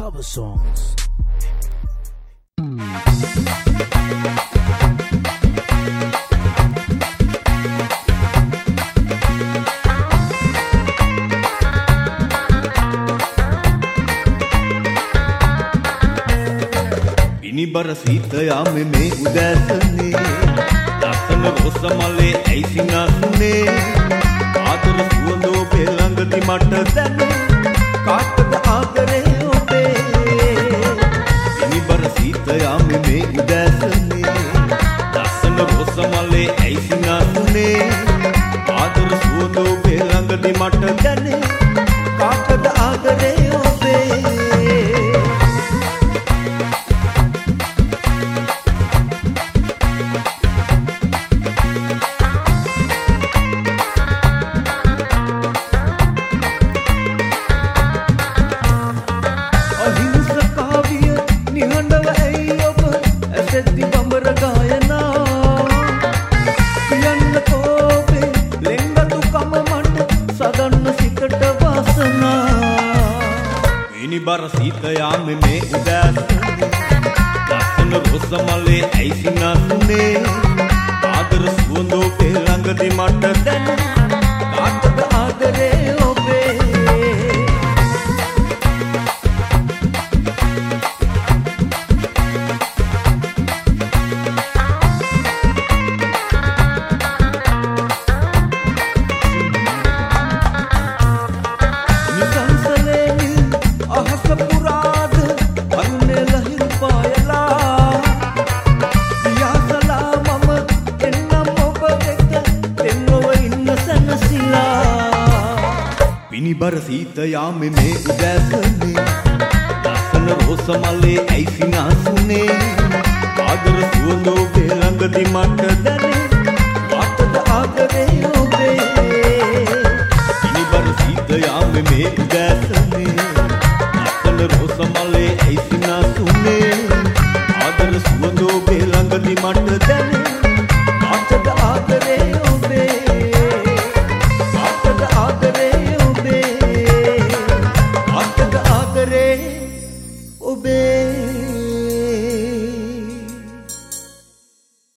cover songs. ඉනිබර සීත යාමේ මේ උදෑසනේ ලස්සන රෝස මලේ ඇයි සිනාසුනේ ආදර සුවඳ ඔබේ ළඟදි මට දැනේ කාටද ආදරේ ඔබේ ඉනිබර සීත යාමේ මේ උදෑසනේ ලස්සන රෝස මලේ ඇයි සිනාසුනේ ආදර සුවඳ ඔබේ ළඟදි මට දැනේ කාටද ආදරේ ඔබේ ඉනිබර සීත යාමේ මේ උදෑසනේ ලස්සන රෝස මලේ ඇයි සිනාසුනේ ආදර සුවඳ ඔබේ ළඟදි මට දැනේ කාටද ආදරේ ඔබේ ඉනිබර සීත යාමේ මේ උදෑසනේ ලස්සන රෝස මලේ ඇයි සිනා